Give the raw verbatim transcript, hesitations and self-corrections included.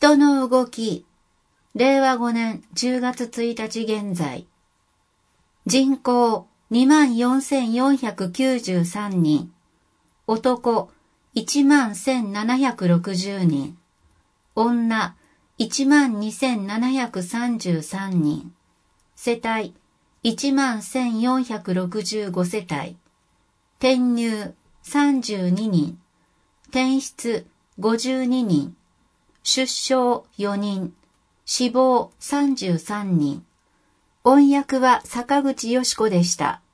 人の動き、れいわごねんじゅうがつついたち現在。人口 にまんよんせんよんひゃくきゅうじゅうさんにん。男 いちまんせんななひゃくろくじゅうにん。女 いちまんにせんななひゃくさんじゅうさんにん。世帯 いちまんせんよんひゃくろくじゅうご 世帯。転入さんじゅうににん。転出ごじゅうににん。出生よにん。死亡さんじゅうさんにん。音訳は坂口よし子でした。